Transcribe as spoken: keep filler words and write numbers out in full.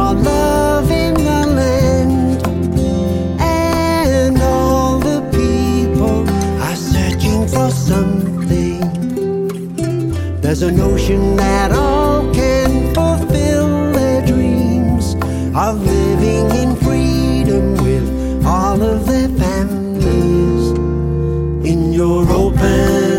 our love in the land. And all the people are searching for something. There's a notion that all can fulfill their dreams of living in freedom with all of their families. In your open